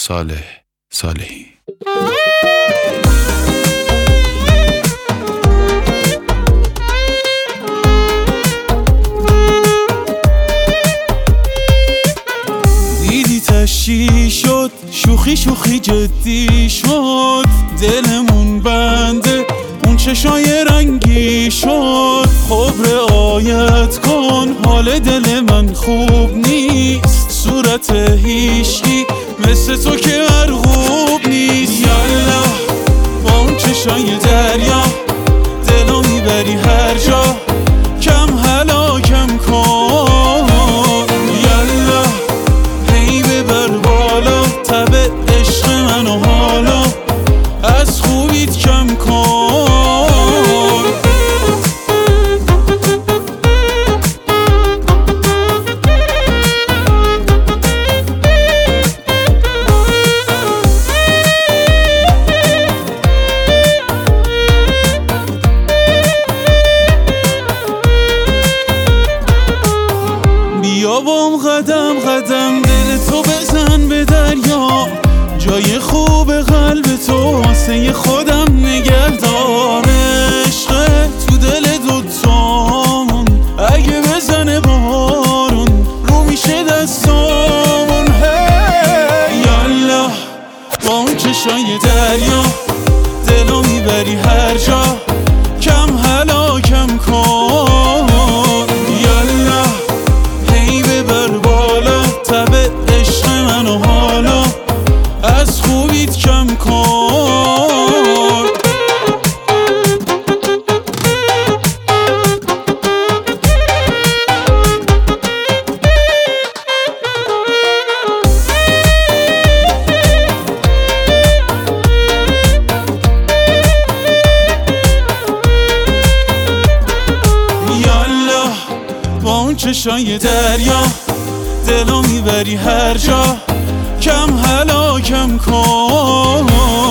صالح صالحی. دیدی تشی شد، شوخی شوخی جدی شد، دلمون بنده اون چشای رنگی شد. خب رعایت کن، حال دل من خوب نیست، صورت هیشگی مثل تو که مرغوب نیست. یالا با اون چشای دریا دلو میبری هر جا، کم هلاکم کن. یالا هی ببر بالا تب عشق منو، حالا از خوبیت کم کن. بیا بام قدم قدم دل تو بزن به دریا، جای خوب قلب تو واسه خودم نگهدار. عشق تو دل دوتامون اگه بزنه بارون رو میشه دستامون. یالا با اون چشای دریا دلو میبری هر جا، کم هلاکم کن. یالا هی ببر بالا تب عشق منو، حالا از خوبیت کم کن. یالا با اون چشای دریا دلو میبری هر جا، کم هلاکم کن.